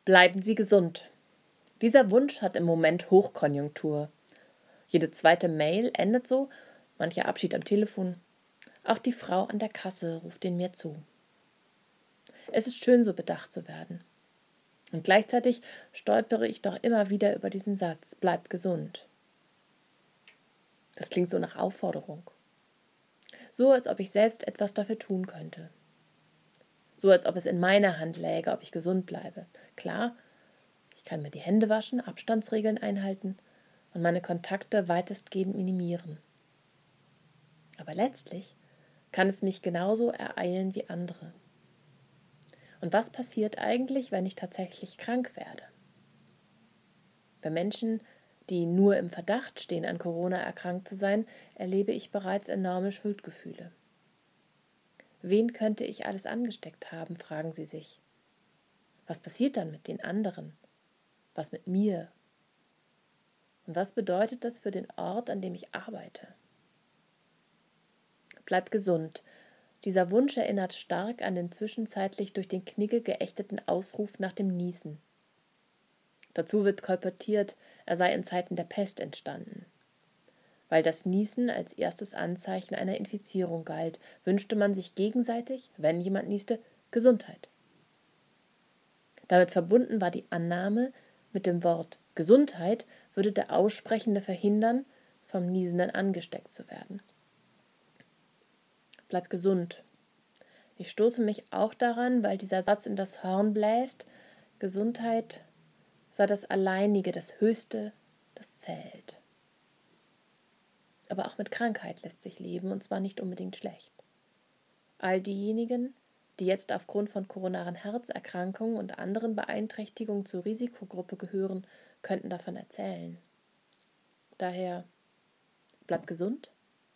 Bleiben Sie gesund. Dieser Wunsch hat im Moment Hochkonjunktur. Jede zweite Mail endet so, mancher Abschied am Telefon. Auch die Frau an der Kasse ruft ihn mir zu. Es ist schön, so bedacht zu werden. Und gleichzeitig stolpere ich doch immer wieder über diesen Satz, bleib gesund. Das klingt so nach Aufforderung. So, als ob ich selbst etwas dafür tun könnte. So, als ob es in meiner Hand läge, ob ich gesund bleibe. Klar, ich kann mir die Hände waschen, Abstandsregeln einhalten und meine Kontakte weitestgehend minimieren. Aber letztlich kann es mich genauso ereilen wie andere. Und was passiert eigentlich, wenn ich tatsächlich krank werde? Bei Menschen, die nur im Verdacht stehen, an Corona erkrankt zu sein, erlebe ich bereits enorme Schuldgefühle. Wen könnte ich alles angesteckt haben, fragen sie sich. Was passiert dann mit den anderen? Was mit mir? Und was bedeutet das für den Ort, an dem ich arbeite? Bleib gesund. Dieser Wunsch erinnert stark an den zwischenzeitlich durch den Knigge geächteten Ausruf nach dem Niesen. Dazu wird kolportiert, er sei in Zeiten der Pest entstanden. Weil das Niesen als erstes Anzeichen einer Infizierung galt, wünschte man sich gegenseitig, wenn jemand nieste, Gesundheit. Damit verbunden war die Annahme, mit dem Wort Gesundheit würde der Aussprechende verhindern, vom Niesenden angesteckt zu werden. Bleib gesund. Ich stoße mich auch daran, weil dieser Satz in das Horn bläst, Gesundheit sei das Alleinige, das Höchste, das zählt. Aber auch mit Krankheit lässt sich leben, und zwar nicht unbedingt schlecht. All diejenigen, die jetzt aufgrund von koronaren Herzerkrankungen und anderen Beeinträchtigungen zur Risikogruppe gehören, könnten davon erzählen. Daher, bleib gesund.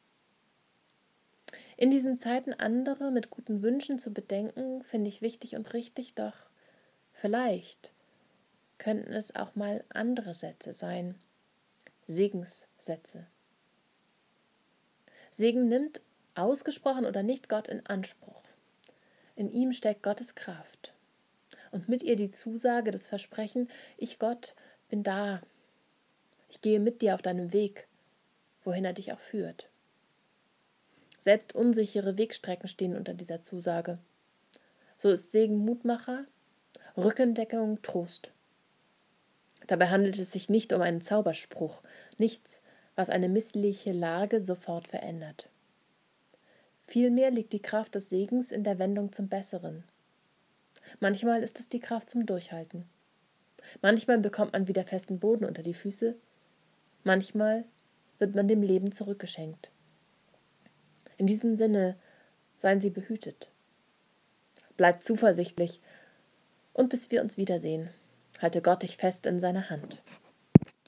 In diesen Zeiten andere mit guten Wünschen zu bedenken, finde ich wichtig und richtig, doch vielleicht könnten es auch mal andere Sätze sein. Segenssätze. Segen nimmt, ausgesprochen oder nicht, Gott in Anspruch. In ihm steckt Gottes Kraft. Und mit ihr die Zusage, das Versprechen, ich Gott bin da. Ich gehe mit dir auf deinem Weg, wohin er dich auch führt. Selbst unsichere Wegstrecken stehen unter dieser Zusage. So ist Segen Mutmacher, Rückendeckung Trost. Dabei handelt es sich nicht um einen Zauberspruch, nichts, was eine missliche Lage sofort verändert. Vielmehr liegt die Kraft des Segens in der Wendung zum Besseren. Manchmal ist es die Kraft zum Durchhalten. Manchmal bekommt man wieder festen Boden unter die Füße. Manchmal wird man dem Leben zurückgeschenkt. In diesem Sinne, seien Sie behütet. Bleibt zuversichtlich und bis wir uns wiedersehen, halte Gott dich fest in seiner Hand.